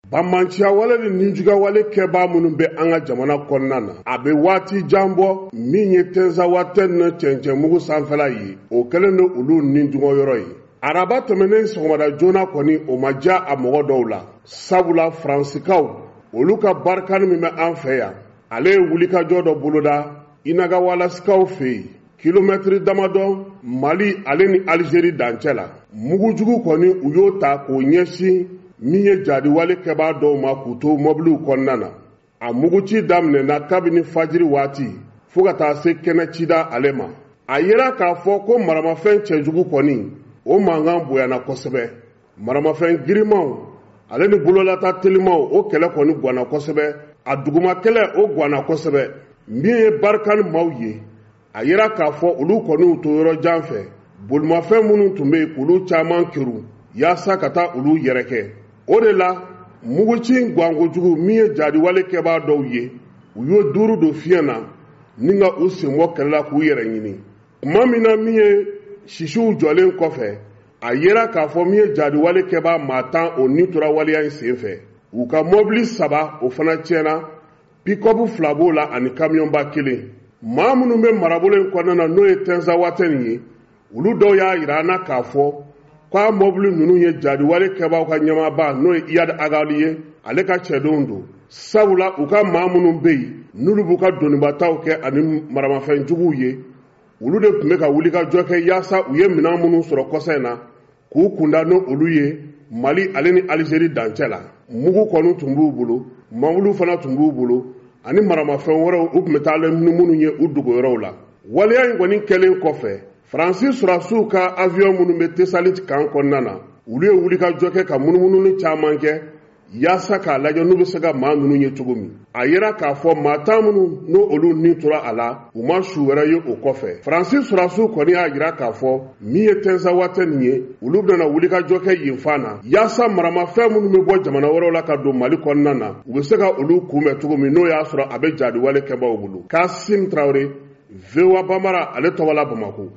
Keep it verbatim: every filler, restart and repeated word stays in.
Bamanciya wale ni ninjuga wale kɛbaa minnu bɛ an ka jamana kɔnɔna na a bɛ waati jan bɔ min ye tɛnza watɛn na cɛncɛnmugu sanfɛla ye o kɛlen don olu ninjugɔ yɔrɔ ye. Araba tɛmɛnen sɔgɔmada joona kɔni o ma diya a mɔgɔ dɔw la sabula Faransikaw olu ka barikani min bɛ an fɛ yan ale ye wulikajɔ dɔ boloda Inagawalasikaw fɛ yen kilomɛtiri damadɔ Mali ale ni Alizeri dancɛ la. Mugujugu kɔni u y'o ta k'o ɲɛsin min ye jadiwale kɛbaa dɔw ma k'u to mɔbiliw kɔnɔna na. A muguci daminɛna kabini fajiri waati fo ka taa se kɛnɛ cida ale ma. A yera k'a fɔ ko maramafɛn cɛjugu kɔni o mankan bonyana kosɛbɛ. Maramafɛn girimanw ale ni bololata telimanw o kɛlɛ kɔni gwana kosɛbɛ. A duguma kɛlɛ o gwana kosɛbɛ. Min ye barikani maaw ye a yera k'a fɔ olu kɔni to yɔrɔ jan fɛ bolimafɛn minnu tun bɛ olu caman kiru yaasa ka taa olu yɛrɛkɛ. O de la muguci gwangojugu min ye jadiwale kɛbaa dɔw ye u y'o duuru don fiɲɛ na ni ka u senbɔ kɛlɛ la k'u yɛrɛ ɲini. Tuma min na min ye sisiw jɔlen kɔfɛ a yera k'a fɔ min ye jadiwale kɛbaa maa tan o ni tora waleya in senfɛ. U ka mɔbili saba o fana tiɲɛna pick-up fila b'o la ani kamiyɔnba kelen. Maa minnu bɛ marabolo in kɔnɔna na n'o ye tɛnza watɛn ye olu dɔw y'a yira an na k'a fɔ k'a mɔbili ninnu ye jadiwale kɛbaaw ka ɲɛmaaba n'o ye Iyad Agali ye ale ka cɛdenw don. Sabula u ka maa minnu bɛ yen n'olu b'u ka donibataw kɛ ani maramafɛnjuguw ye olu de tun bɛ ka wulikajɔ kɛ yaasa u ye minɛn minnu sɔrɔ kɔsa in na k'u kunda n'olu ye Mali ale ni Alizeri dancɛ la. Mugu kɔni tun b'u bolo mɔbiliw fana tun b'u bolo ani maramafɛn wɛrɛw u tun bɛ taa ni minnu ye u dogoyɔrɔw la. Waleya in kɔni kɛlen kɔfɛ Faransi surasiw ka avion minnu bɛ Tesaliti kan kɔnɔna na olu ye wulikajɔ kɛ ka munumununi caman kɛ yaasa k'a lajɛ n'u bɛ se ka maa ninnu ye cogo min. A yera k'a fɔ maa tan minnu n'o olu ni tora a la u ma su wɛrɛ ye o kɔfɛ. Faransi surasiw kɔni y'a yira k'a fɔ min ye tɛnza watɛn ye olu bɛna wulikajɔ kɛ yen fan na yaasa maramafɛn minnu bɛ bɔ jamana wɛrɛw la ka don Mali kɔnɔna na u bɛ se ka olu kunbɛn cogo min n'o y'a sɔrɔ a bɛ jadiwale kɛbaaw bolo. Kasim Traoré, V O A Bambara ale tɔgɔ la Bamako.